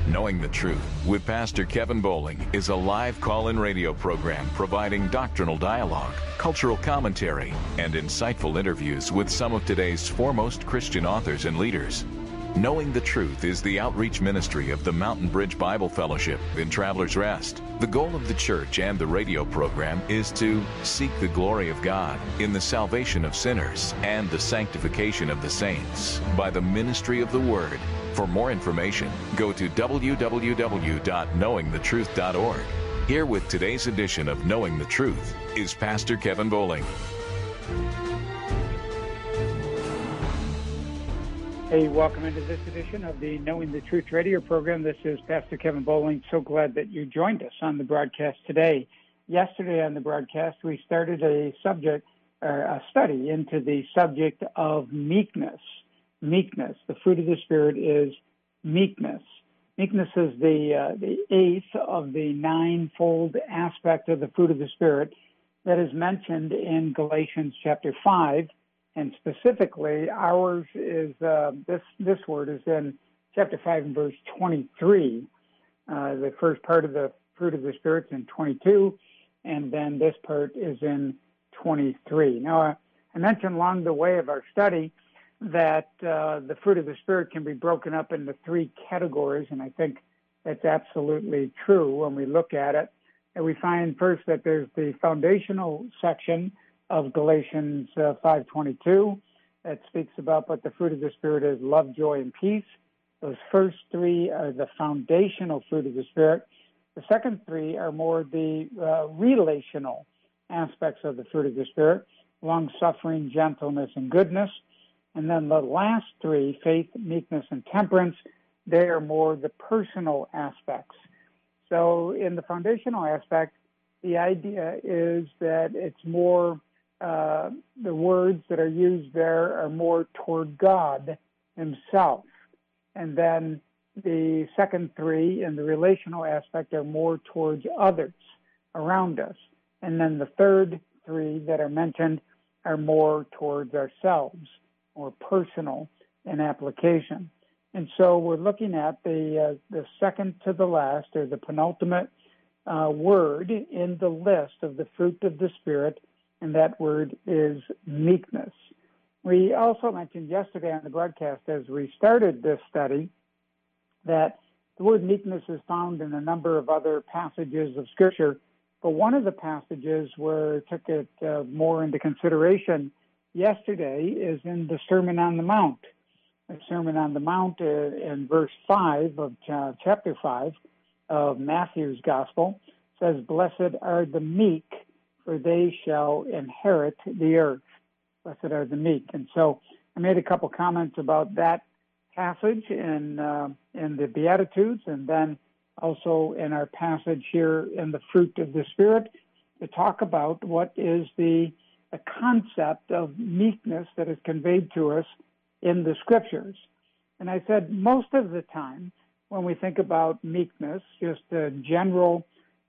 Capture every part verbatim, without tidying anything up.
Knowing the Truth with Pastor Kevin Bowling is a live call-in radio program providing doctrinal dialogue, cultural commentary, and insightful interviews with some of today's foremost Christian authors and leaders. Knowing the Truth is the outreach ministry of the Mountain Bridge Bible Fellowship in Travelers Rest. The goal of the church and the radio program is to seek the glory of God in the salvation of sinners and the sanctification of the saints by the ministry of the Word. For more information, go to w w w dot knowing the truth dot org. Here with today's edition of Knowing the Truth is Pastor Kevin Bowling. Hey, welcome into this edition of the Knowing the Truth radio program. This is Pastor Kevin Bowling. So glad that you joined us on the broadcast today. Yesterday on the broadcast, we started a subject, or a study into the subject of meekness. Meekness. The fruit of the Spirit is meekness. Meekness is the uh, the eighth of the ninefold aspect of the fruit of the Spirit that is mentioned in Galatians chapter five. And specifically, ours is, uh, this this word is in chapter five and verse twenty-three. Uh, the first part of the fruit of the Spirit is in twenty-two, and then this part is in twenty-three. Now, uh, I mentioned along the way of our study that uh, the fruit of the Spirit can be broken up into three categories, and I think that's absolutely true when we look at it. And we find first that there's the foundational section of Galatians uh, five twenty-two that speaks about what the fruit of the Spirit is: love, joy, and peace. Those first three are the foundational fruit of the Spirit. The second three are more the uh, relational aspects of the fruit of the Spirit: long-suffering, gentleness, and goodness. And then the last three, faith, meekness, and temperance, they are more the personal aspects. So in the foundational aspect, the idea is that it's more Uh, the words that are used there are more toward God himself. And then the second three in the relational aspect are more towards others around us. And then the third three that are mentioned are more towards ourselves, or personal in application. And so we're looking at the uh, the second to the last, or the penultimate uh, word in the list of the fruit of the Spirit, and that word is meekness. We also mentioned yesterday on the broadcast, as we started this study, that the word meekness is found in a number of other passages of Scripture, but one of the passages where I took it uh, more into consideration yesterday is in the Sermon on the Mount. The Sermon on the Mount uh, in verse five of uh, chapter five of Matthew's Gospel says, "Blessed are the meek, for they shall inherit the earth." Blessed are the meek. And so I made a couple comments about that passage in uh, in the Beatitudes, and then also in our passage here in the fruit of the Spirit, to talk about what is the, the concept of meekness that is conveyed to us in the Scriptures. And I said most of the time when we think about meekness, just a general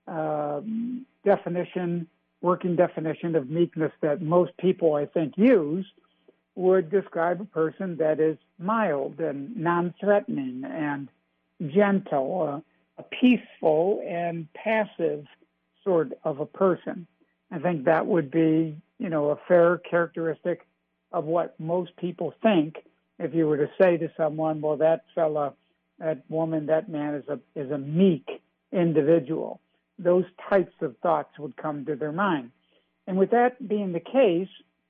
uh, definition, working definition of meekness that most people, I think, use would describe a person that is mild and non-threatening and gentle, uh, a peaceful and passive sort of a person. I think that would be, you know, a fair characteristic of what most people think if you were to say to someone, well, that fella, that woman, that man is a is a meek individual. Those types of thoughts would come to their mind. And with that being the case,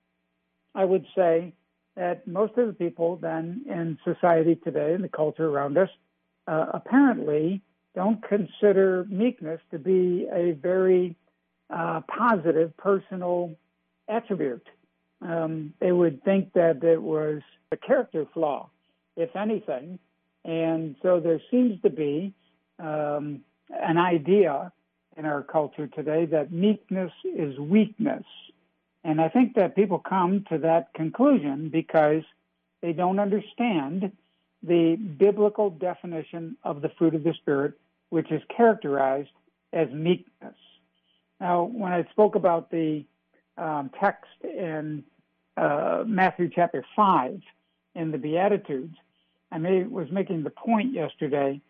I would say that most of the people then in society today, in the culture around us, uh, apparently don't consider meekness to be a very uh, positive personal attribute. Um, they would think that it was a character flaw, if anything. And so there seems to be um, an idea in our culture today that meekness is weakness. And I think that people come to that conclusion because they don't understand the biblical definition of the fruit of the Spirit, which is characterized as meekness. Now, when I spoke about the um, text in uh, Matthew chapter five in the Beatitudes, I made, was making the point yesterday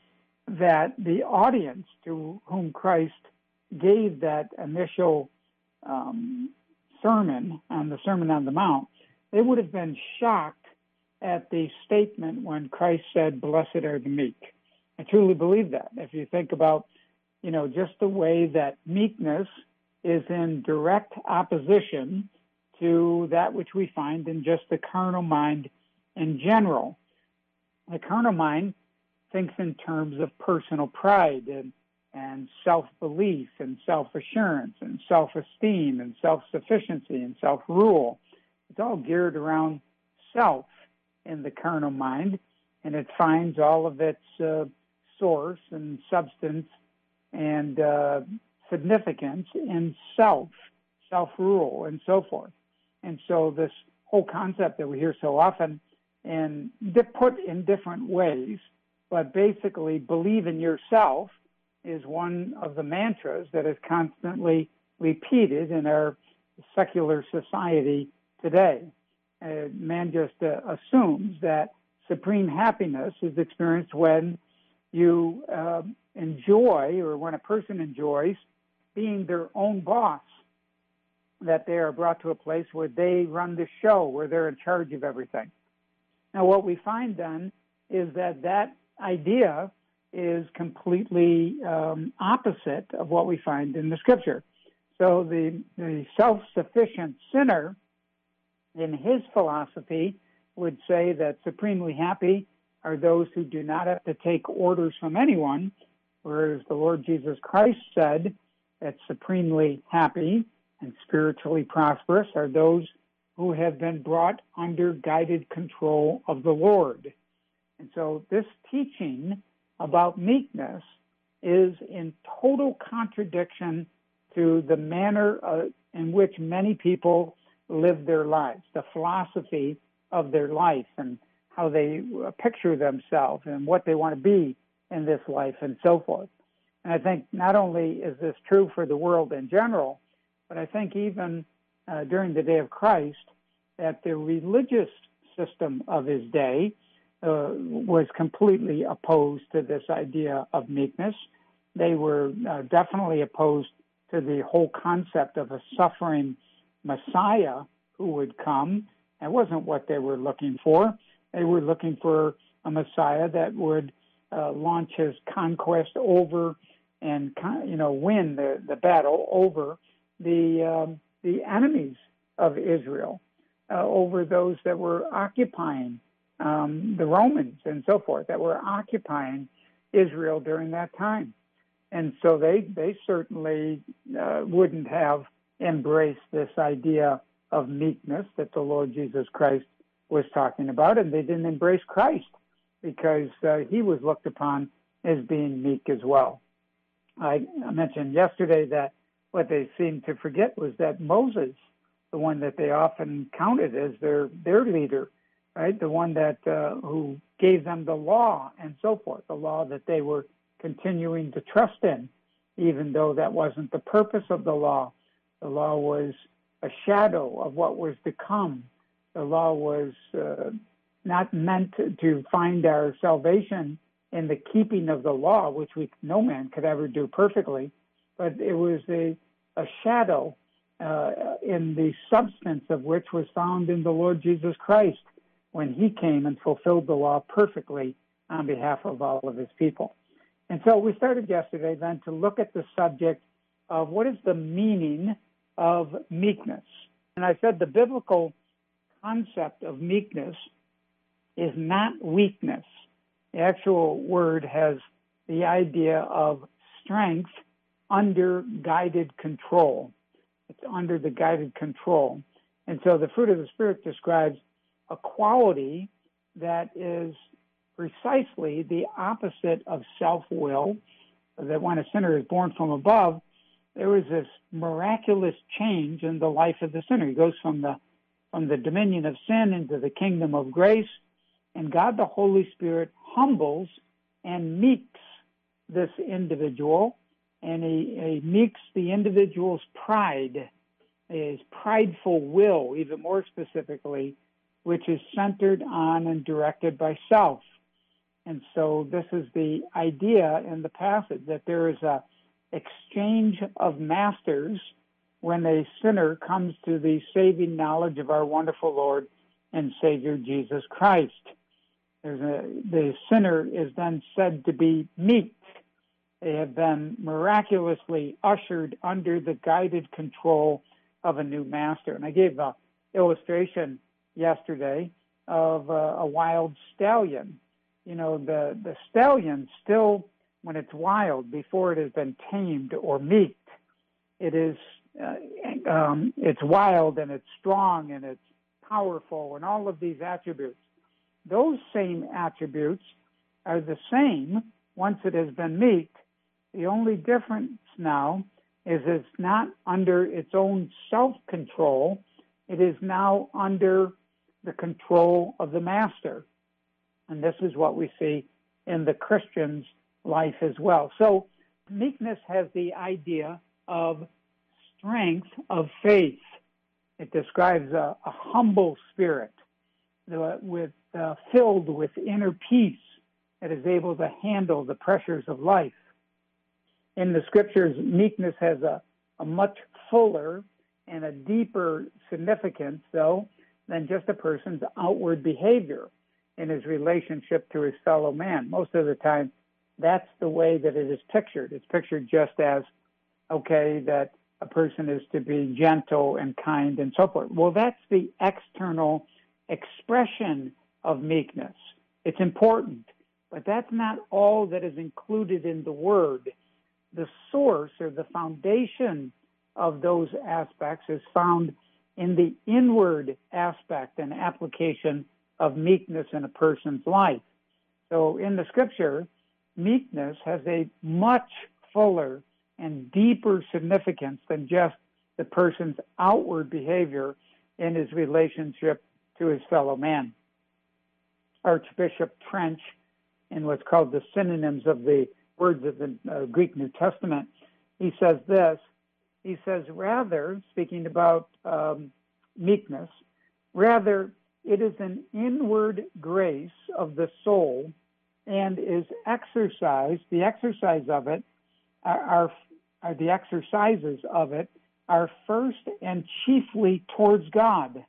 that the audience to whom Christ gave that initial um, sermon on the Sermon on the Mount, they would have been shocked at the statement when Christ said, "Blessed are the meek." I truly believe that. If you think about, you know, just the way that meekness is in direct opposition to that which we find in just the carnal mind in general. The carnal mind thinks in terms of personal pride and, and self-belief and self-assurance and self-esteem and self-sufficiency and self-rule. It's all geared around self in the carnal mind, and it finds all of its uh, source and substance and uh, significance in self, self-rule, and so forth. And so this whole concept that we hear so often and put in different ways, but basically believe in yourself is one of the mantras that is constantly repeated in our secular society today. Uh, man just uh, assumes that supreme happiness is experienced when you uh, enjoy, or when a person enjoys being their own boss, that they are brought to a place where they run the show, where they're in charge of everything. Now, what we find then is that that idea is completely um, opposite of what we find in the Scripture. So the, the self-sufficient sinner, in his philosophy, would say that supremely happy are those who do not have to take orders from anyone, whereas the Lord Jesus Christ said that supremely happy and spiritually prosperous are those who have been brought under guided control of the Lord. And so this teaching about meekness is in total contradiction to the manner uh, in which many people live their lives, the philosophy of their life and how they picture themselves and what they want to be in this life and so forth. And I think not only is this true for the world in general, but I think even uh, during the day of Christ, that the religious system of his day uh, was completely opposed to this idea of meekness. They were uh, definitely opposed to the whole concept of a suffering Messiah who would come. That wasn't what they were looking for. They were looking for a Messiah that would uh, launch his conquest over and, you know, win the, the battle over the um, the enemies of Israel, uh, over those that were occupying um, the Romans and so forth, that were occupying Israel during that time. And so they, they certainly uh, wouldn't have embraced this idea of meekness that the Lord Jesus Christ was talking about, and they didn't embrace Christ because uh, he was looked upon as being meek as well. I, I mentioned yesterday that what they seemed to forget was that Moses, the one that they often counted as their their leader, right, the one that uh, who gave them the law and so forth, the law that they were continuing to trust in, even though that wasn't the purpose of the law. The law was a shadow of what was to come. The law was uh, not meant to find our salvation in the keeping of the law, which we, no man could ever do perfectly, but it was a, a shadow uh, in the substance of which was found in the Lord Jesus Christ when he came and fulfilled the law perfectly on behalf of all of his people. And so we started yesterday then to look at the subject of what is the meaning of meekness. And I said the biblical concept of meekness is not weakness. The actual word has the idea of strength under guided control. It's under the guided control. And so the fruit of the Spirit describes a quality that is precisely the opposite of self-will, that when a sinner is born from above, there is this miraculous change in the life of the sinner. He goes from the from the dominion of sin into the kingdom of grace, and God the Holy Spirit humbles and meeks this individual, and he, he meeks the individual's pride, his prideful will, even more specifically, which is centered on and directed by self. And so this is the idea in the passage, that there is a exchange of masters when a sinner comes to the saving knowledge of our wonderful Lord and Savior Jesus Christ. There's a, the sinner is then said to be meek. They have been miraculously ushered under the guided control of a new master. And I gave an illustration yesterday of a, a wild stallion. You know, the, the stallion still, when it's wild, before it has been tamed or meeked, it is uh, um, it's wild and it's strong and it's powerful and all of these attributes. Those same attributes are the same once it has been meeked. The only difference now is it's not under its own self-control. It is now under the control of the master. And this is what we see in the Christian's life as well. So meekness has the idea of strength of faith. It describes a, a humble spirit uh, with uh, filled with inner peace that is able to handle the pressures of life. In the scriptures, meekness has a, a much fuller and a deeper significance, though, than just a person's outward behavior in his relationship to his fellow man. Most of the time, that's the way that it is pictured. It's pictured just as, okay, that a person is to be gentle and kind and so forth. Well, that's the external expression of meekness. It's important, but that's not all that is included in the word. The source or the foundation of those aspects is found in the inward aspect and application of meekness in a person's life. So in the scripture, meekness has a much fuller and deeper significance than just the person's outward behavior in his relationship to his fellow man. Archbishop Trench, in what's called the synonyms of the words of the uh, Greek New Testament, he says this. He says, rather, speaking about um, meekness, rather it is an inward grace of the soul and is exercised, the exercise of it, are, are, are the exercises of it are first and chiefly towards God.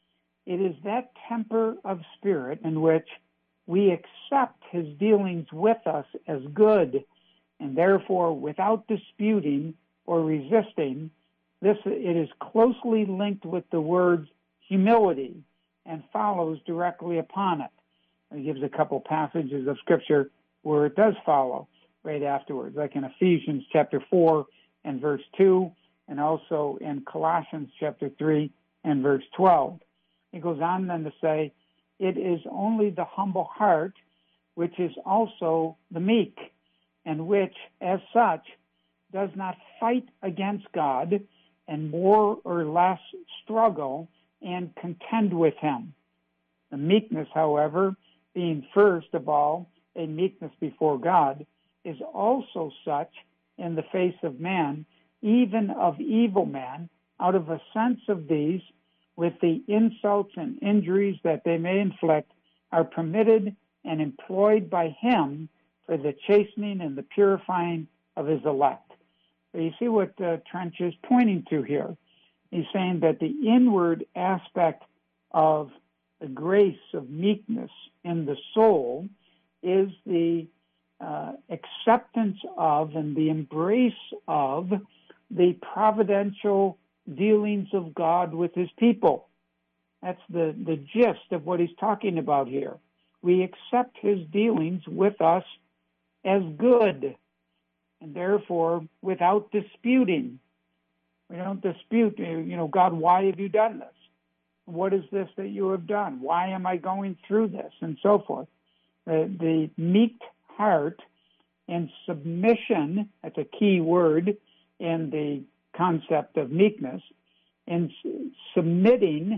It is that temper of spirit in which we accept his dealings with us as good, and therefore, without disputing or resisting, this it is closely linked with the words humility and follows directly upon it. He gives a couple passages of Scripture where it does follow right afterwards, like in Ephesians chapter four and verse two, and also in Colossians chapter three and verse twelve. He goes on then to say, it is only the humble heart which is also the meek, and which, as such, does not fight against God and more or less struggle and contend with him. The meekness, however, being first of all a meekness before God, is also such in the face of man, even of evil men, out of a sense of these, with the insults and injuries that they may inflict, are permitted and employed by him for the chastening and the purifying of his elect. So you see what uh, Trench is pointing to here. He's saying that the inward aspect of the grace of meekness in the soul is the uh, acceptance of and the embrace of the providential dealings of God with his people. That's the, the gist of what he's talking about here. We accept his dealings with us as good, and therefore without disputing. We don't dispute, you know, God, why have you done this? What is this that you have done? Why am I going through this? And so forth. The, the meek heart and submission, that's a key word in the concept of meekness, and submitting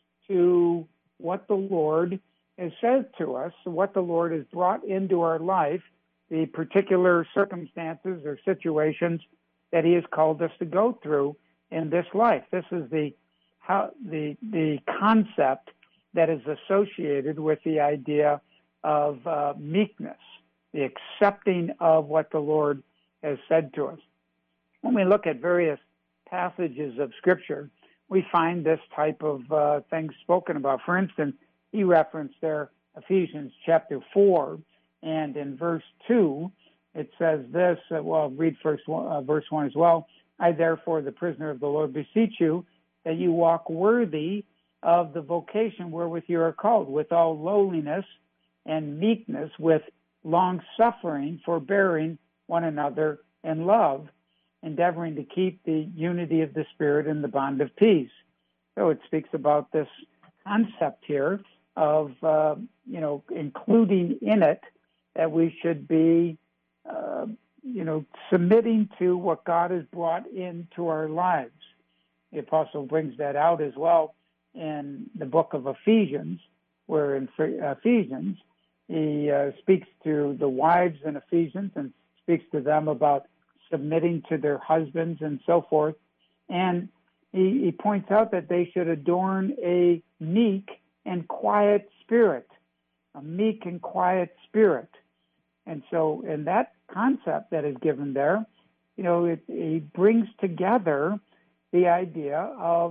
to what the Lord has said to us, what the Lord has brought into our life, the particular circumstances or situations that he has called us to go through in this life. This is the how the the concept that is associated with the idea of uh, meekness, the accepting of what the Lord has said to us. When we look at various passages of Scripture, we find this type of uh, things spoken about. For instance, he referenced there Ephesians chapter four, and in verse two, it says this, uh, well, I'll read first one, uh, verse one as well. I, therefore, the prisoner of the Lord, beseech you that you walk worthy of the vocation wherewith you are called, with all lowliness and meekness, with long-suffering, forbearing one another in love, endeavoring to keep the unity of the Spirit in the bond of peace. So it speaks about this concept here of, uh, you know, including in it that we should be, uh, you know, submitting to what God has brought into our lives. The apostle brings that out as well in the book of Ephesians, where in Ephesians, he uh, speaks to the wives in Ephesians and speaks to them about submitting to their husbands and so forth. And he, he points out that they should adorn a meek and quiet spirit, a meek and quiet spirit. And so in that concept that is given there, you know, it, it brings together the idea of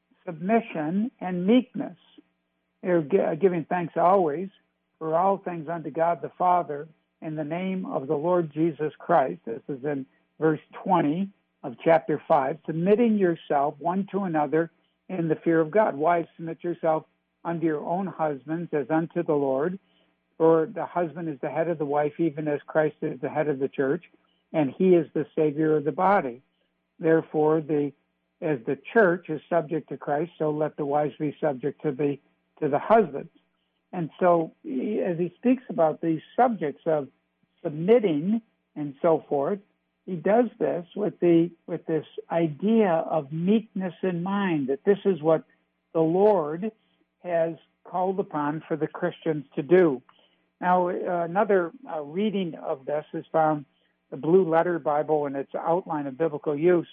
submission and meekness. They're giving thanks always for all things unto God the Father in the name of the Lord Jesus Christ. This is in verse twenty of chapter five, submitting yourself one to another in the fear of God. Wives, submit yourself unto your own husbands as unto the Lord. For the husband is the head of the wife, even as Christ is the head of the church, and he is the Savior of the body. Therefore, the as the church is subject to Christ, so let the wives be subject to the to the husbands. And so, as he speaks about these subjects of submitting and so forth, he does this with the with this idea of meekness in mind, that this is what the Lord has called upon for the Christians to do. Now, uh, another uh, reading of this is found the Blue Letter Bible in its outline of biblical use.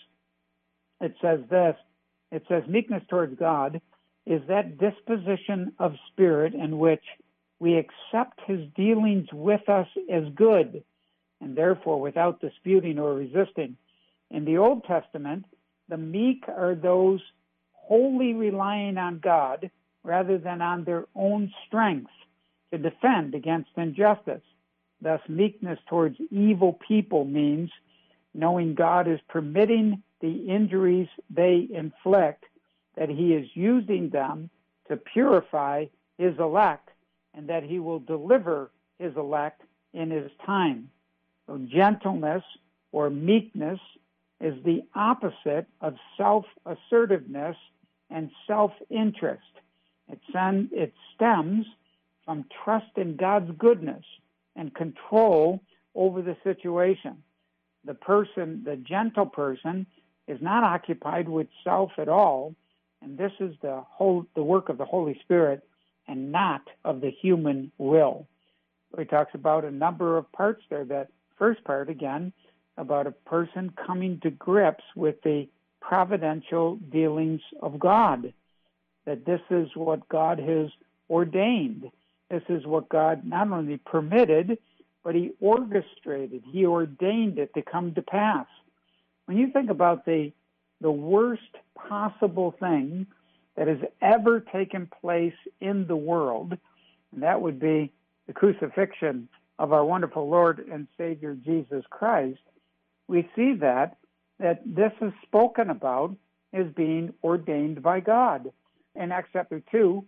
It says this, it says, meekness towards God is that disposition of spirit in which we accept his dealings with us as good, and therefore without disputing or resisting. In the Old Testament, the meek are those wholly relying on God rather than on their own strength to defend against injustice. Thus, meekness towards evil people means knowing God is permitting the injuries they inflict, that he is using them to purify his elect, and that he will deliver his elect in his time. So gentleness or meekness is the opposite of self-assertiveness and self-interest. It, sen- it stems from trust in God's goodness and control over the situation. The person, the gentle person, is not occupied with self at all, and this is the whole the work of the Holy Spirit and not of the human will. He talks about a number of parts there. That first part, again, about a person coming to grips with the providential dealings of God, that this is what God has ordained. This is what God not only permitted, but he orchestrated, he ordained it to come to pass. When you think about the the worst possible thing that has ever taken place in the world, and that would be the crucifixion of our wonderful Lord and Savior Jesus Christ, we see that that this is spoken about as being ordained by God. In Acts chapter two,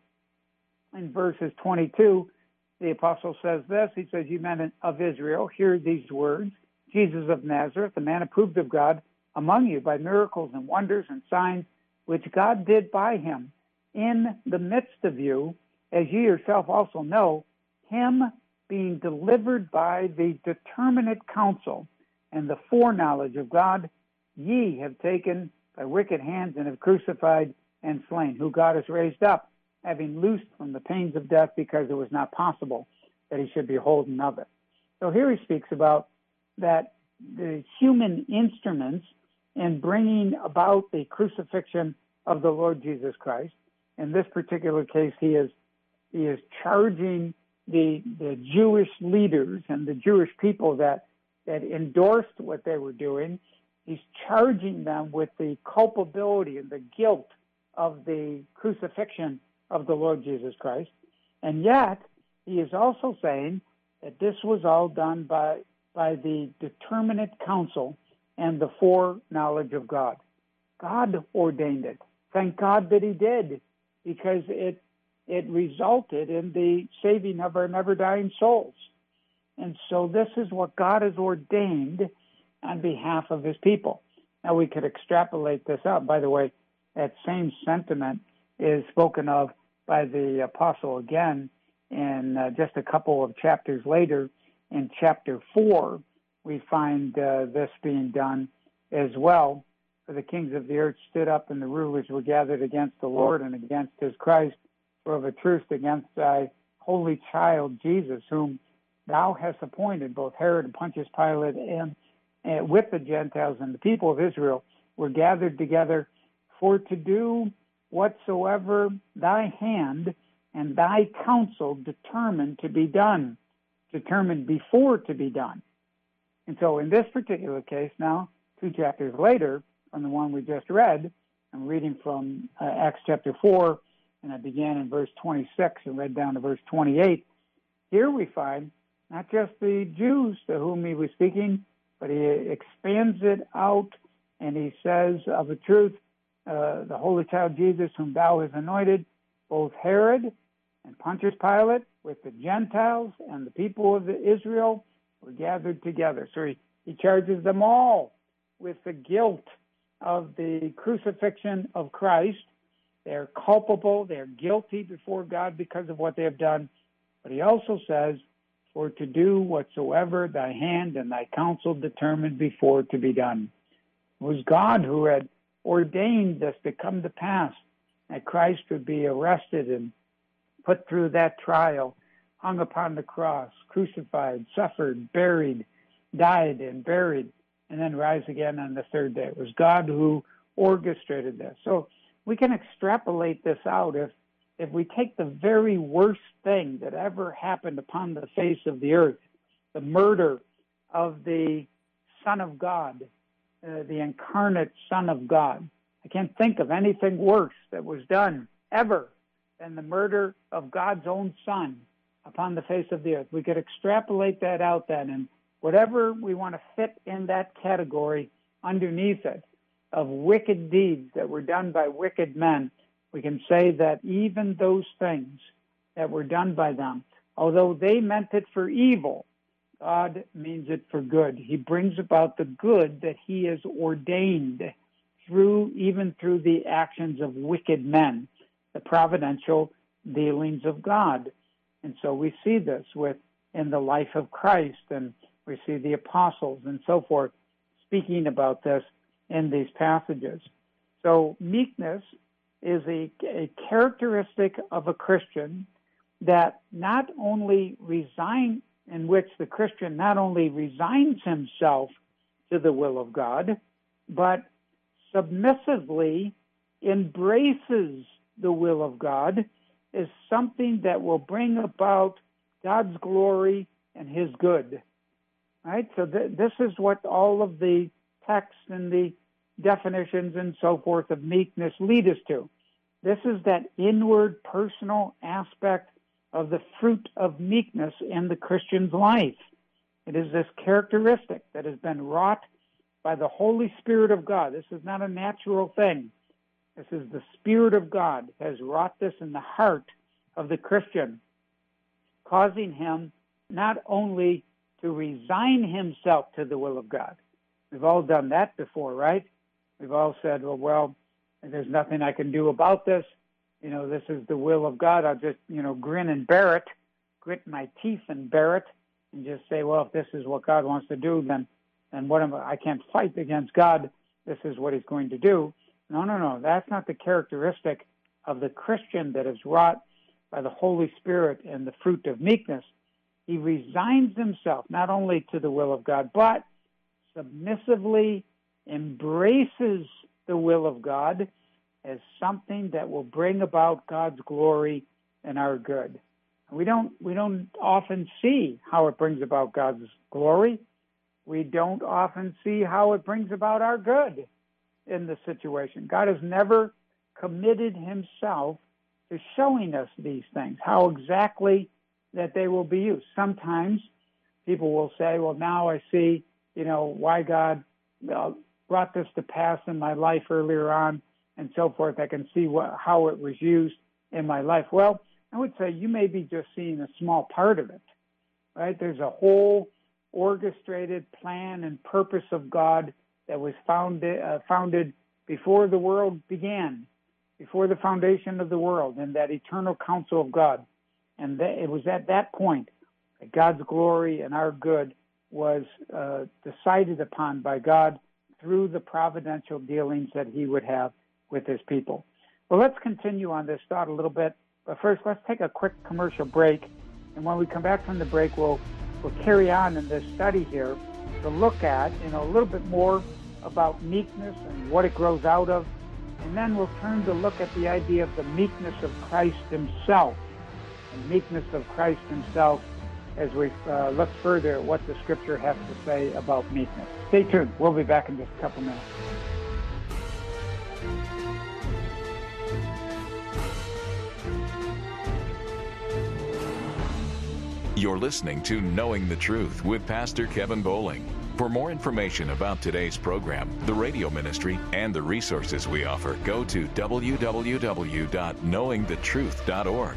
in verses twenty-two, the apostle says this, he says, "You men of Israel, hear these words, Jesus of Nazareth, a man approved of God among you by miracles and wonders and signs, which God did by him in the midst of you, as ye yourself also know, him being delivered by the determinate counsel and the foreknowledge of God, ye have taken by wicked hands and have crucified and slain, who God has raised up, having loosed from the pains of death, because it was not possible that he should be holden of it." So here he speaks about that the human instruments in bringing about the crucifixion of the Lord Jesus Christ. In this particular case, he is he is charging the the Jewish leaders and the Jewish people that that endorsed what they were doing. He's charging them with the culpability and the guilt of the crucifixion of the Lord Jesus Christ. And yet, he is also saying that this was all done by, by the determinate counsel and the foreknowledge of God. God ordained it. Thank God that he did, because it it resulted in the saving of our never-dying souls. And so this is what God has ordained on behalf of his people. Now, we could extrapolate this out. By the way, that same sentiment is spoken of by the apostle again in uh, just a couple of chapters later. In chapter four, we find uh, this being done as well. For the kings of the earth stood up, and the rulers were gathered against the Lord and against his Christ, for of a truth against thy holy child Jesus, whom thou hast appointed, both Herod and Pontius Pilate, and, and with the Gentiles and the people of Israel were gathered together for to do whatsoever thy hand and thy counsel determined to be done, determined before to be done. And so in this particular case now, two chapters later, from the one we just read, I'm reading from uh, Acts chapter four, and I began in verse twenty-six and read down to verse twenty-eight. Here we find not just the Jews to whom he was speaking, but he expands it out, and he says, of a truth, uh, the holy child Jesus, whom thou hast anointed, both Herod and Pontius Pilate, with the Gentiles and the people of Israel, were gathered together. So he, he charges them all with the guilt of the crucifixion of Christ. They're culpable, they're guilty before God because of what they have done. But he also says, for to do whatsoever thy hand and thy counsel determined before to be done. It was God who had ordained this to come to pass, that Christ would be arrested and put through that trial, hung upon the cross, crucified, suffered, buried, died and buried, and then rise again on the third day. It was God who orchestrated this. So we can extrapolate this out. If if we take the very worst thing that ever happened upon the face of the earth, the murder of the Son of God, uh, the incarnate Son of God, I can't think of anything worse that was done ever than the murder of God's own Son upon the face of the earth. We could extrapolate that out then, and whatever we want to fit in that category underneath it of wicked deeds that were done by wicked men, we can say that even those things that were done by them, although they meant it for evil, God means it for good. He brings about the good that he has ordained through, even through the actions of wicked men, the providential dealings of God. And so we see this with in the life of Christ, and we see the apostles and so forth speaking about this in these passages. So meekness is a, a characteristic of a Christian that not only resign, in which the Christian not only resigns himself to the will of God, but submissively embraces the will of God as something that will bring about God's glory and his good. Right? So th- this is what all of the texts and the definitions and so forth of meekness lead us to. This is that inward personal aspect of the fruit of meekness in the Christian's life. It is this characteristic that has been wrought by the Holy Spirit of God. This is not a natural thing. This is the Spirit of God has wrought this in the heart of the Christian, causing him not only to resign himself to the will of God. We've all done that before, right? We've all said, well, well, there's nothing I can do about this. You know, this is the will of God. I'll just, you know, grin and bear it, grit my teeth and bear it, and just say, well, if this is what God wants to do, then, then what am I? I can't fight against God. This is what he's going to do. No, no, no. That's not the characteristic of the Christian that is wrought by the Holy Spirit and the fruit of meekness. He resigns himself not only to the will of God, but submissively embraces the will of God as something that will bring about God's glory and our good. We don't we don't often see how it brings about God's glory. We don't often see how it brings about our good in the situation. God has never committed himself to showing us these things, how exactly that they will be used. Sometimes people will say, well, now I see, you know, why God uh, brought this to pass in my life earlier on and so forth. I can see what, how it was used in my life. Well, I would say you may be just seeing a small part of it, right? There's a whole orchestrated plan and purpose of God that was founded, uh, founded before the world began, before the foundation of the world, in that eternal counsel of God. And that, it was at that point that God's glory and our good was uh, decided upon by God through the providential dealings that he would have with his people. Well, let's continue on this thought a little bit. But first, let's take a quick commercial break. And when we come back from the break, we'll, we'll carry on in this study here to look at, you know, a little bit more about meekness and what it grows out of. And then we'll turn to look at the idea of the meekness of Christ himself, and meekness of Christ himself as we uh, look further at what the scripture has to say about meekness. Stay tuned. We'll be back in just a couple minutes. You're listening to Knowing the Truth with Pastor Kevin Bowling. For more information about today's program, the radio ministry, and the resources we offer, go to w w w dot knowing the truth dot org.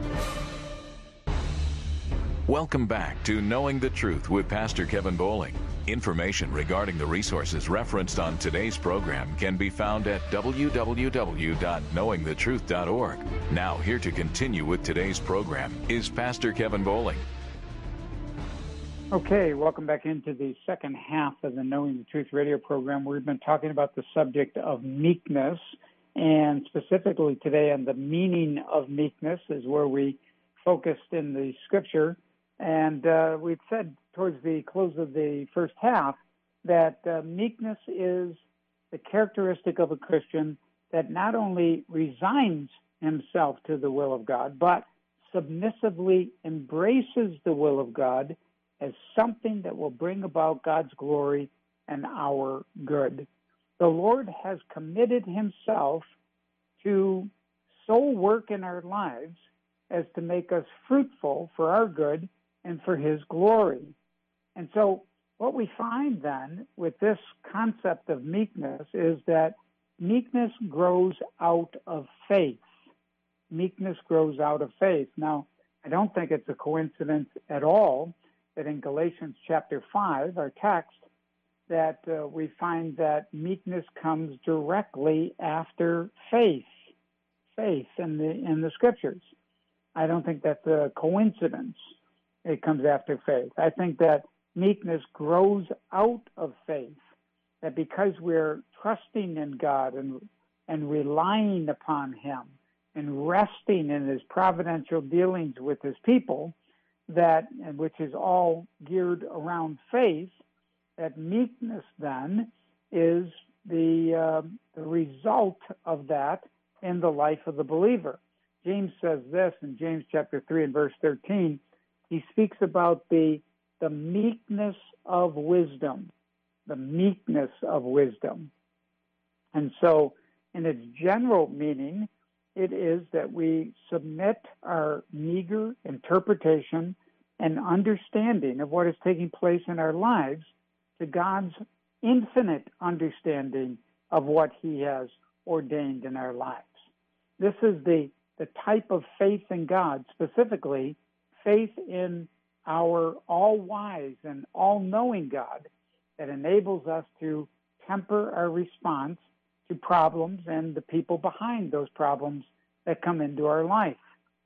Welcome back to Knowing the Truth with Pastor Kevin Bowling. Information regarding the resources referenced on today's program can be found at w w w dot knowing the truth dot org. Now, here to continue with today's program is Pastor Kevin Bowling. Okay, welcome back into the second half of the Knowing the Truth radio program. We've been talking about the subject of meekness, and specifically today on the meaning of meekness is where we focused in the scripture. And uh, we've said towards the close of the first half that uh, meekness is the characteristic of a Christian that not only resigns himself to the will of God, but submissively embraces the will of God as something that will bring about God's glory and our good. The Lord has committed himself to so work in our lives as to make us fruitful for our good and for his glory. And so what we find then with this concept of meekness is that meekness grows out of faith. Meekness grows out of faith. Now, I don't think it's a coincidence at all that in Galatians chapter five, our text, that uh, we find that meekness comes directly after faith, faith in the in the scriptures. I don't think that's a coincidence. It comes after faith. I think that meekness grows out of faith, that because we're trusting in God and and relying upon him and resting in his providential dealings with his people, that, and which is all geared around faith, that meekness then is the, uh, the result of that in the life of the believer. James says this in James chapter three and verse thirteen. He speaks about the, the meekness of wisdom, the meekness of wisdom. And so in its general meaning, it is that we submit our meager interpretation and understanding of what is taking place in our lives to God's infinite understanding of what he has ordained in our lives. This is the, the type of faith in God, specifically faith in our all-wise and all-knowing God that enables us to temper our response to problems and the people behind those problems that come into our life.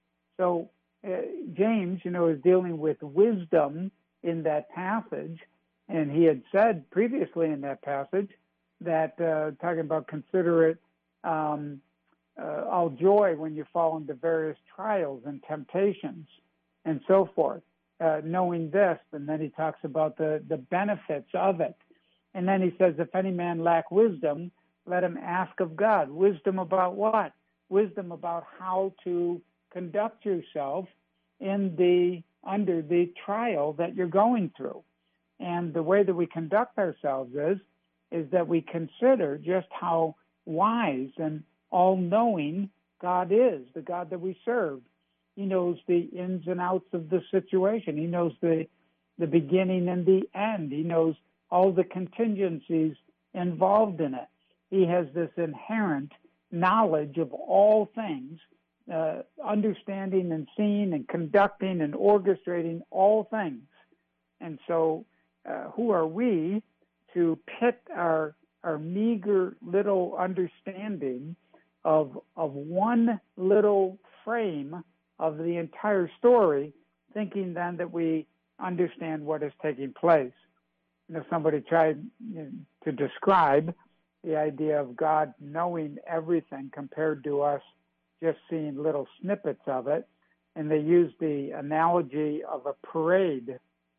So uh, James, you know, is dealing with wisdom in that passage, and he had said previously in that passage that, uh, talking about consider it um, uh, all joy when you fall into various trials and temptations and so forth, uh, knowing this, and then he talks about the, the benefits of it. And then he says, if any man lack wisdom, let him ask of God. Wisdom about what? Wisdom about how to conduct yourself in the under the trial that you're going through. And the way that we conduct ourselves is, is that we consider just how wise and all-knowing God is, the God that we serve. He knows the ins and outs of the situation. He knows the, the beginning and the end. He knows all the contingencies involved in it. He has this inherent knowledge of all things, uh, understanding and seeing and conducting and orchestrating all things. And so uh, who are we to pit our our meager little understanding of of one little frame of the entire story, thinking then that we understand what is taking place? You know, somebody tried you know, to describe the idea of God knowing everything compared to us just seeing little snippets of it, and they used the analogy of a parade.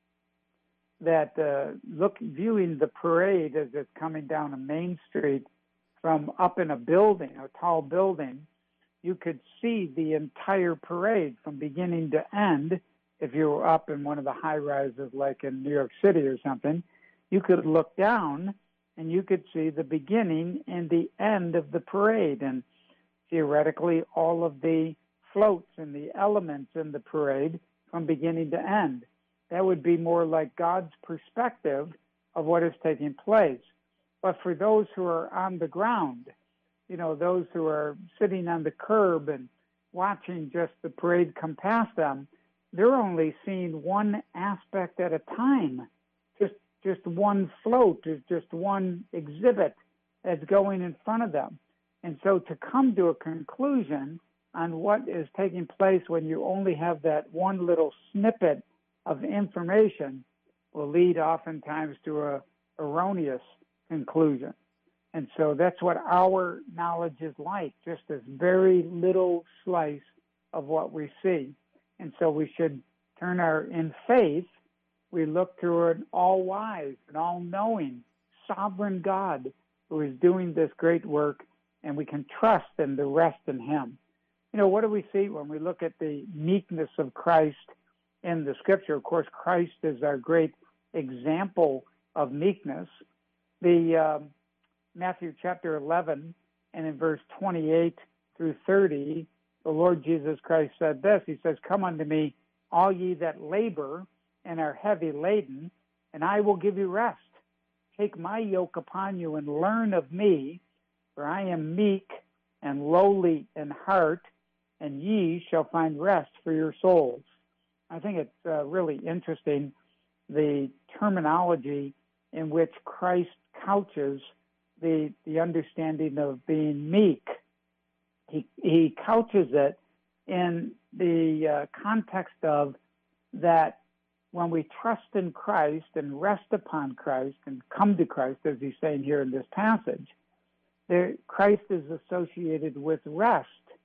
That uh, look, viewing the parade as it's coming down a main street from up in a building, a tall building, you could see the entire parade from beginning to end. If you were up in one of the high rises, like in New York City or something, you could look down and you could see the beginning and the end of the parade, and theoretically all of the floats and the elements in the parade from beginning to end. That would be more like God's perspective of what is taking place. But for those who are on the ground, you know, those who are sitting on the curb and watching just the parade come past them, they're only seeing one aspect at a time. Just just one float is just one exhibit that's going in front of them. And so to come to a conclusion on what is taking place when you only have that one little snippet of information will lead oftentimes to a erroneous conclusion. And so that's what our knowledge is like, just this very little slice of what we see. And so we should turn our, in faith, we look to an all-wise and all-knowing, sovereign God who is doing this great work, and we can trust and the rest in him. You know, what do we see when we look at the meekness of Christ in the scripture? Of course, Christ is our great example of meekness. The uh, Matthew chapter eleven, and in verse twenty-eight through thirty, the Lord Jesus Christ said this. He says, "Come unto me, all ye that labor and are heavy laden, and I will give you rest. Take my yoke upon you and learn of me, for I am meek and lowly in heart, and ye shall find rest for your souls." I think it's uh, really interesting, the terminology in which Christ couches the the understanding of being meek. He, he couches it in the uh, context of that when we trust in Christ and rest upon Christ and come to Christ, as he's saying here in this passage, there, Christ is associated with rest.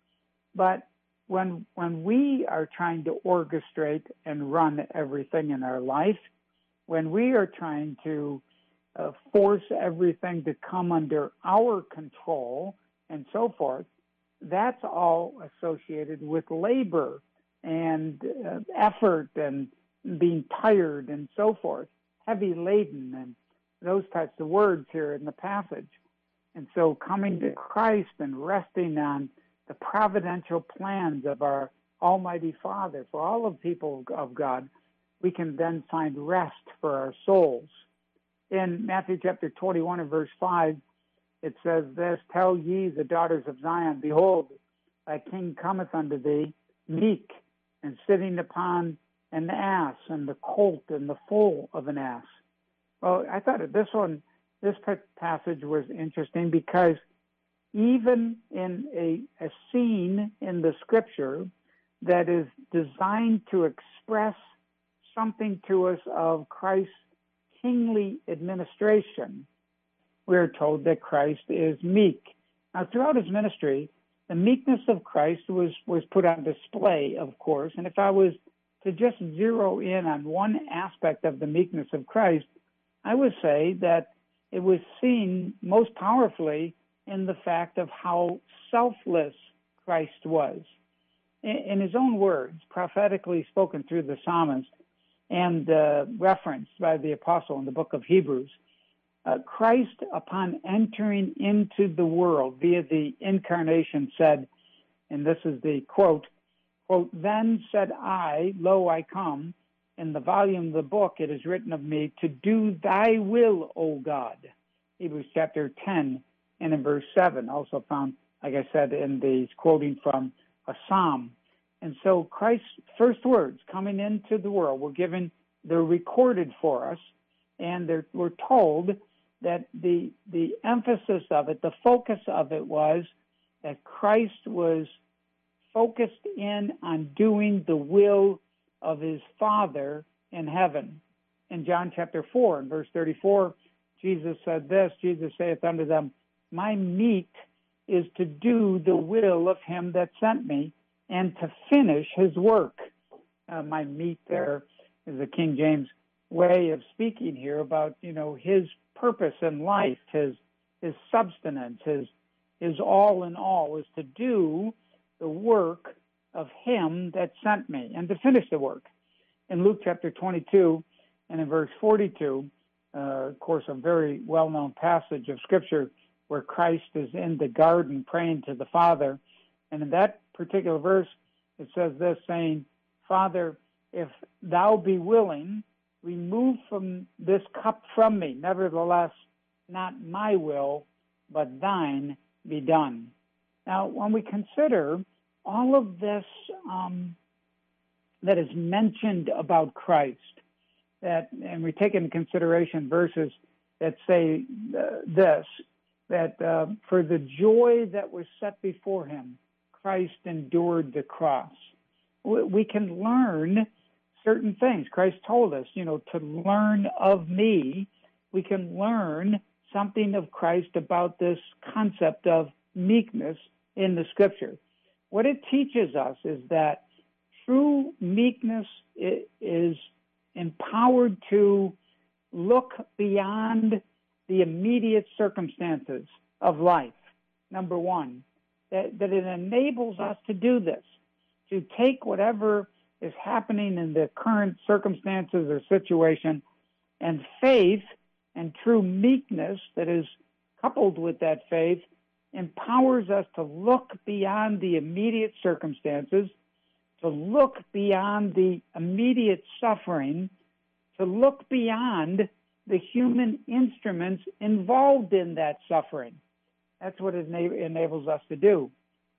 But when when we are trying to orchestrate and run everything in our life, when we are trying to uh, force everything to come under our control and so forth, that's all associated with labor and uh, effort and being tired and so forth, heavy laden and those types of words here in the passage. And so coming to Christ and resting on the providential plans of our Almighty Father for all of people of God, we can then find rest for our souls. In Matthew chapter twenty-one and verse five, it says this, "Tell ye the daughters of Zion, behold, thy king cometh unto thee, meek, and sitting upon an ass, and the colt and the foal of an ass." Well, I thought this one, this passage was interesting because even in a, a scene in the scripture that is designed to express something to us of Christ's kingly administration, we're told that Christ is meek. Now, throughout his ministry, the meekness of Christ was, was put on display, of course, and if I was to just zero in on one aspect of the meekness of Christ, I would say that it was seen most powerfully in the fact of how selfless Christ was. in his own words, prophetically spoken through the psalmist and uh, referenced by the apostle in the book of Hebrews, uh, Christ, upon entering into the world via the incarnation, said, and this is the quote, quote, "Then said I, lo, I come. In the volume of the book it is written of me, to do thy will, O God." Hebrews chapter ten and in verse seven, also found, like I said, in the quoting from a psalm. And so Christ's first words coming into the world were given, they're recorded for us, and they're, we're told that the the emphasis of it, the focus of it was that Christ was focused in on doing the will of his Father in heaven. In John chapter four, in verse thirty-four, Jesus said this, Jesus saith unto them, "My meat is to do the will of him that sent me, and to finish his work." Uh, my meat there is a King James way of speaking here about, you know, his purpose in life, his his substance, his his all in all is to do the work of him that sent me and to finish the work. In Luke chapter twenty-two and in verse forty-two, uh, of course, a very well-known passage of Scripture where Christ is in the garden praying to the Father. And in that particular verse, it says this, saying, "Father, if thou be willing, remove from this cup from me. Nevertheless, not my will, but thine be done." Now, when we consider all of this um, that is mentioned about Christ, that, and we take into consideration verses that say uh, this, that uh, for the joy that was set before him, Christ endured the cross. We can learn certain things. Christ told us, you know, to learn of me. We can learn something of Christ about this concept of meekness in the Scripture. What it teaches us is that true meekness is empowered to look beyond the immediate circumstances of life, number one, that, that it enables us to do this, to take whatever is happening in the current circumstances or situation, and faith and true meekness that is coupled with that faith empowers us to look beyond the immediate circumstances, to look beyond the immediate suffering, to look beyond the human instruments involved in that suffering. That's what it ena- enables us to do.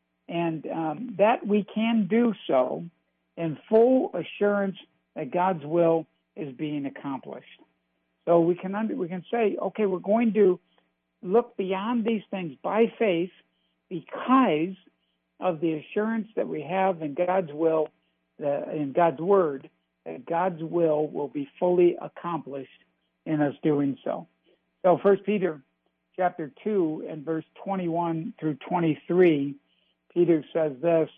And um, that we can do so in full assurance that God's will is being accomplished. So we can under, we can say, okay, we're going to look beyond these things by faith because of the assurance that we have in God's will, uh, in God's word, that God's will will be fully accomplished in us doing so. So First Peter chapter two and verse twenty-one through twenty-three, Peter says this,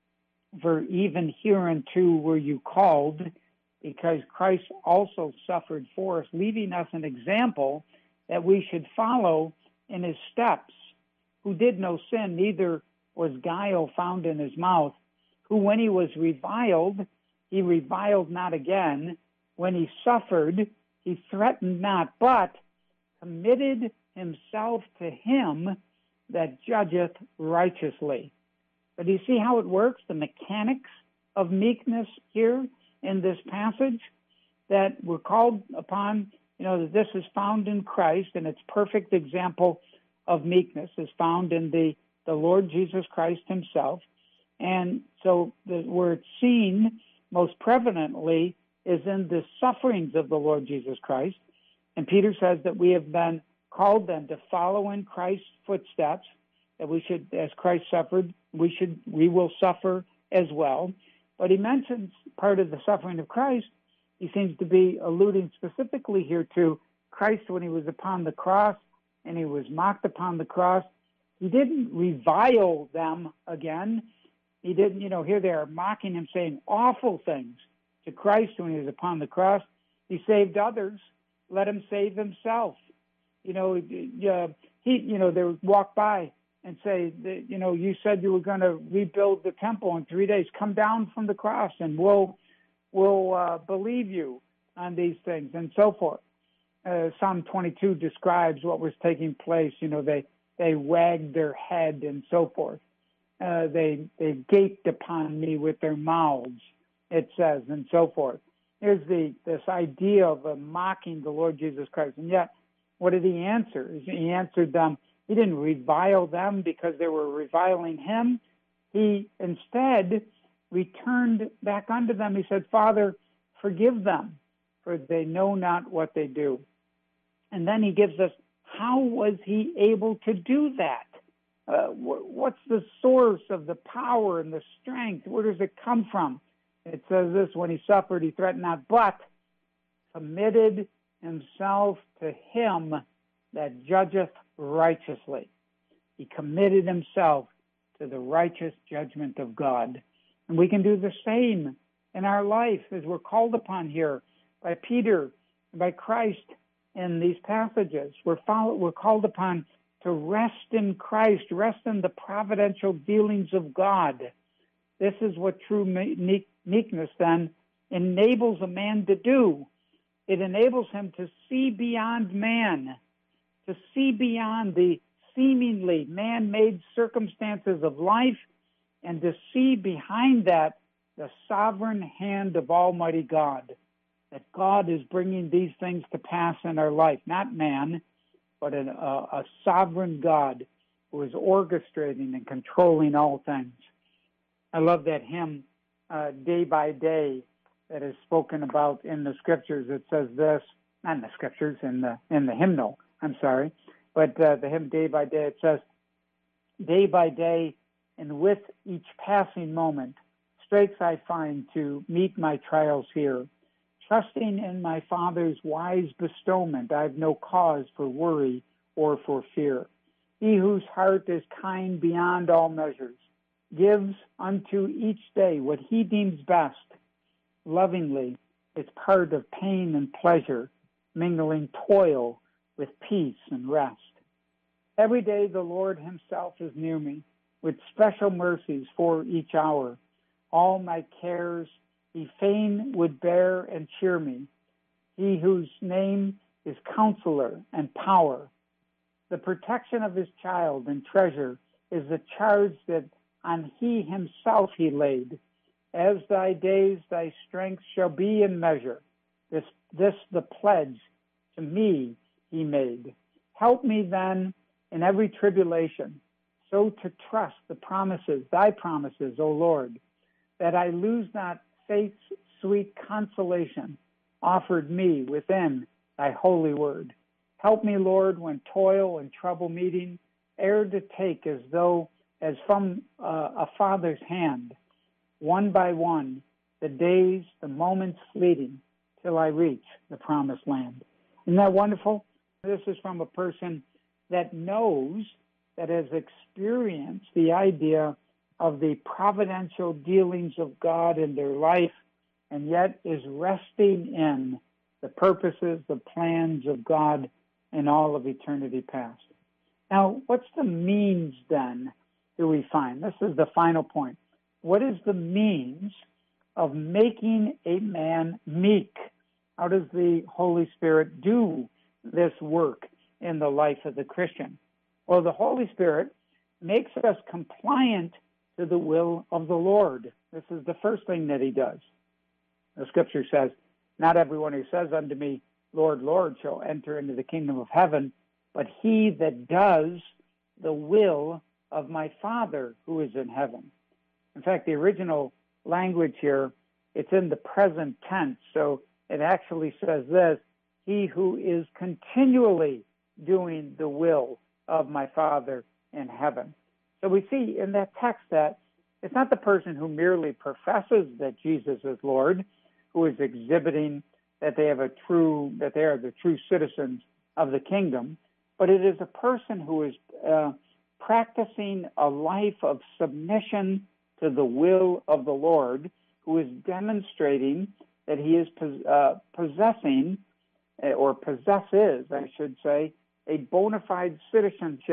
"For even hereunto were you called, because Christ also suffered for us, leaving us an example that we should follow in his steps, who did no sin, neither was guile found in his mouth, who when he was reviled, he reviled not again. When he suffered, he threatened not, but committed himself to him that judgeth righteously." But do you see how it works, the mechanics of meekness here in this passage? That we're called upon, you know, that this is found in Christ, and its perfect example of meekness is found in the, the Lord Jesus Christ himself. And so the, where it's seen most prevalently is in the sufferings of the Lord Jesus Christ. And Peter says that we have been called then to follow in Christ's footsteps, that we should, as Christ suffered, we should, we will suffer as well. But he mentions part of the suffering of Christ. He seems to be alluding specifically here to Christ when he was upon the cross and he was mocked upon the cross. He didn't revile them again. He didn't, you know, here they are mocking him, saying awful things to Christ when he was upon the cross. He saved others. Let him save himself. You know, uh, he, you know, they would walk by and say, that, you know, you said you were going to rebuild the temple in three days. Come down from the cross and we'll, we'll uh, believe you on these things, and so forth. Uh, Psalm twenty-two describes what was taking place. You know, they, they wagged their head and so forth. Uh, they, they gaped upon me with their mouths, it says, and so forth. Here's the, this idea of uh, mocking the Lord Jesus Christ. And yet, what did he answer? He answered them. He didn't revile them because they were reviling him. He instead returned back unto them. He said, Father, forgive them, for they know not what they do. And then he gives us, how was he able to do that? Uh, wh- what's the source of the power and the strength? Where does it come from? It says this, when he suffered, he threatened not, but committed himself to him that judgeth righteously. He committed himself to the righteous judgment of God. And we can do the same in our life as we're called upon here by Peter and by Christ in these passages. We're, follow, we're called upon to rest in Christ, rest in the providential dealings of God. This is what true meekness then enables a man to do. It enables him to see beyond man, to see beyond the seemingly man-made circumstances of life, and to see behind that the sovereign hand of Almighty God, that God is bringing these things to pass in our life, not man, but an, a, a sovereign God who is orchestrating and controlling all things. I love that hymn, uh, Day by Day, that is spoken about in the scriptures. It says this, not in the scriptures, in the in the hymnal, I'm sorry, but uh, the hymn Day by Day, it says, day by day, and with each passing moment, straits I find to meet my trials here. Trusting in my Father's wise bestowment, I have no cause for worry or for fear. He whose heart is kind beyond all measures gives unto each day what he deems best. Lovingly, it's part of pain and pleasure, mingling toil with peace and rest. Every day the Lord himself is near me, with special mercies for each hour. All my cares he fain would bear and cheer me. He whose name is Counselor and Power. The protection of his child and treasure is the charge that on he himself he laid. As thy days, thy strength shall be in measure. This, this the pledge to me he made. Help me then in every tribulation, so to trust the promises, thy promises, O Lord, that I lose not faith's sweet consolation offered me within thy holy word. Help me, Lord, when toil and trouble meeting, ere to take as though as from uh, a father's hand, one by one, the days, the moments fleeting, till I reach the promised land. Isn't that wonderful? This is from a person that knows, that has experienced the idea of the providential dealings of God in their life, and yet is resting in the purposes, the plans of God in all of eternity past. Now, what's the means then do we find? This is the final point. What is the means of making a man meek? How does the Holy Spirit do this work in the life of the Christian? Well, the Holy Spirit makes us compliant to the will of the Lord. This is the first thing that he does. The scripture says, not everyone who says unto me, Lord, Lord, shall enter into the kingdom of heaven, but he that does the will of my Father who is in heaven. In fact, the original language here, it's in the present tense, so it actually says this, he who is continually doing the will of my Father in heaven. So we see in that text that it's not the person who merely professes that Jesus is Lord, who is exhibiting that they have a true, that they are the true citizens of the kingdom, but it is a person who is uh, practicing a life of submission to the will of the Lord, who is demonstrating that he is uh, possessing, or possesses, I should say, a bona fide citizenship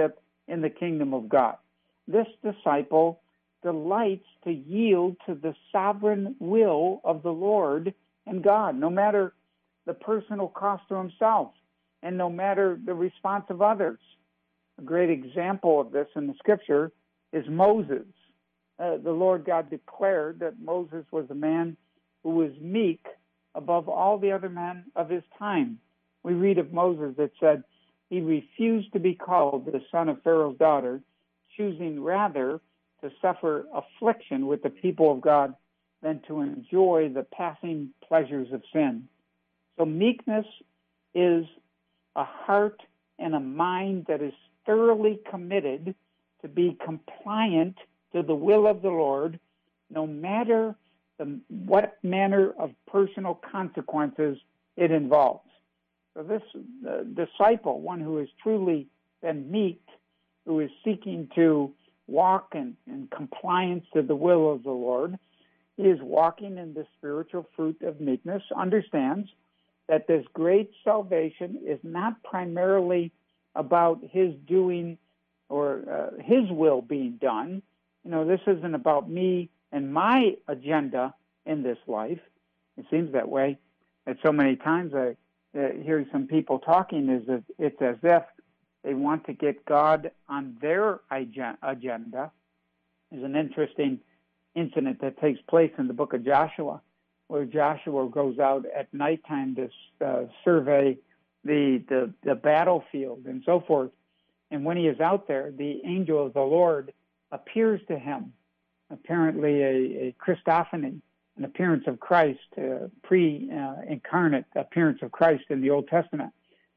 in the kingdom of God. This disciple delights to yield to the sovereign will of the Lord and God, no matter the personal cost to himself and no matter the response of others. A great example of this in the scripture is Moses. Uh, the Lord God declared that Moses was a man who was meek above all the other men of his time. We read of Moses that said he refused to be called the son of Pharaoh's daughter, choosing rather to suffer affliction with the people of God than to enjoy the passing pleasures of sin. So meekness is a heart and a mind that is thoroughly committed to be compliant to the will of the Lord, no matter the, what manner of personal consequences it involves. So this uh, disciple, one who has truly been meek, who is seeking to walk in, in compliance to the will of the Lord, he is walking in the spiritual fruit of meekness, understands that this great salvation is not primarily about his doing or uh, his will being done. You know, this isn't about me and my agenda in this life. It seems that way. And so many times I uh, hear some people talking is that it's as if they want to get God on their agenda. There's an interesting incident that takes place in the book of Joshua, where Joshua goes out at nighttime to uh, survey the, the the battlefield and so forth. And when he is out there, the angel of the Lord appears to him, apparently a, a Christophany, an appearance of Christ, uh, pre-incarnate uh, appearance of Christ in the Old Testament.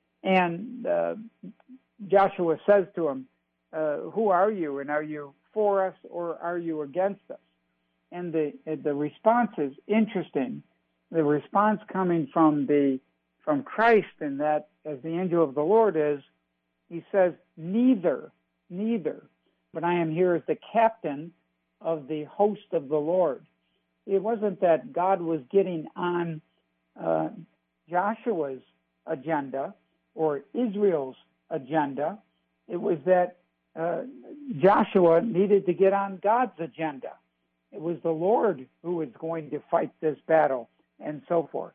And uh, Joshua says to him, uh, who are you, and are you for us or are you against us? And the the response is interesting. The response coming from the from Christ, in that, as the angel of the Lord is, he says, neither, neither, but I am here as the captain of the host of the Lord. It wasn't that God was getting on uh, Joshua's agenda or Israel's agenda. It was that uh, Joshua needed to get on God's agenda. It was the Lord who was going to fight this battle and so forth.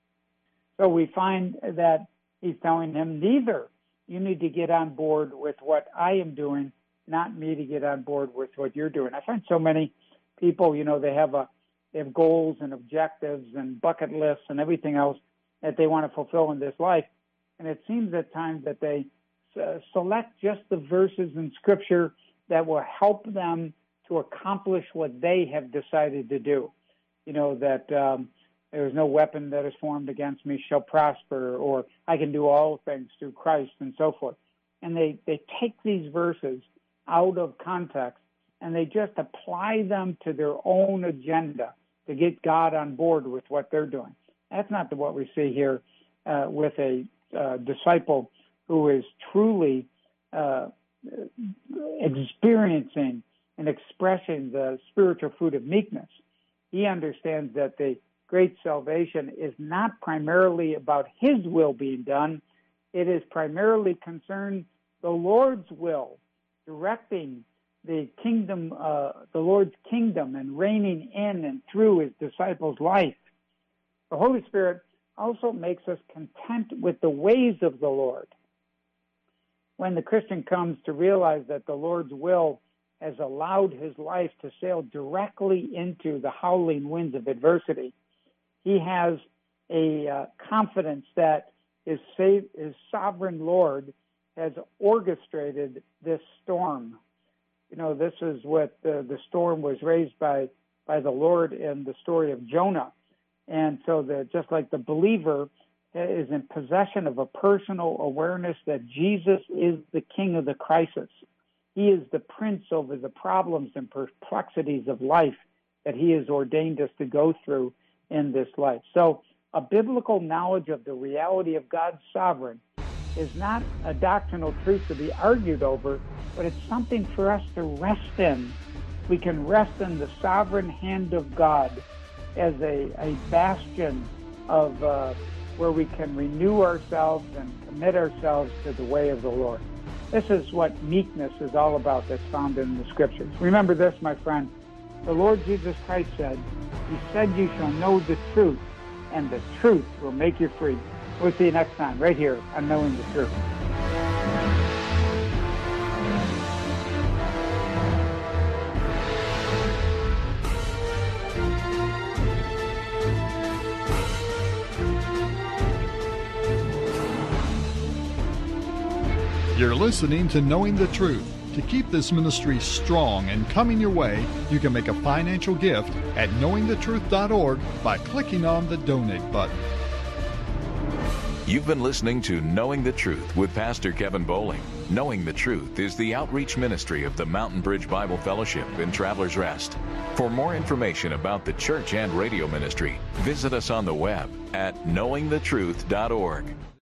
So we find that he's telling him, neither. You need to get on board with what I am doing, not me to get on board with what you're doing. I find so many people, you know, they have a they have goals and objectives and bucket lists and everything else that they want to fulfill in this life. And it seems at times that they uh, select just the verses in Scripture that will help them to accomplish what they have decided to do. You know, that um, there is no weapon that is formed against me shall prosper, or I can do all things through Christ, and so forth. And they, they take these verses out of context and they just apply them to their own agenda to get God on board with what they're doing. That's not what we see here uh, with a uh, disciple who is truly uh, experiencing and expressing the spiritual fruit of meekness. He understands that the great salvation is not primarily about his will being done. It is primarily concerned the Lord's will, directing the kingdom, uh, the Lord's kingdom, and reigning in and through his disciples' life. The Holy Spirit also makes us content with the ways of the Lord. When the Christian comes to realize that the Lord's will has allowed his life to sail directly into the howling winds of adversity, he has a uh, confidence that his, save, his sovereign Lord has orchestrated this storm. You know, this is what uh, the storm was raised by, by the Lord in the story of Jonah. And so that just like the believer is in possession of a personal awareness that Jesus is the king of the crisis. He is the prince over the problems and perplexities of life that he has ordained us to go through in this life. So a biblical knowledge of the reality of God's sovereign is not a doctrinal truth to be argued over, but it's something for us to rest in. We can rest in the sovereign hand of God as a, a bastion of uh, where we can renew ourselves and commit ourselves to the way of the Lord. This is what meekness is all about that's found in the Scriptures. Remember this, my friend. The Lord Jesus Christ said, He said you shall know the truth, and the truth will make you free. We'll see you next time, right here on Knowing the Truth. You're listening to Knowing the Truth. To keep this ministry strong and coming your way, you can make a financial gift at knowing the truth dot org by clicking on the donate button. You've been listening to Knowing the Truth with Pastor Kevin Bowling. Knowing the Truth is the outreach ministry of the Mountain Bridge Bible Fellowship in Travelers Rest. For more information about the church and radio ministry, visit us on the web at knowing the truth dot org.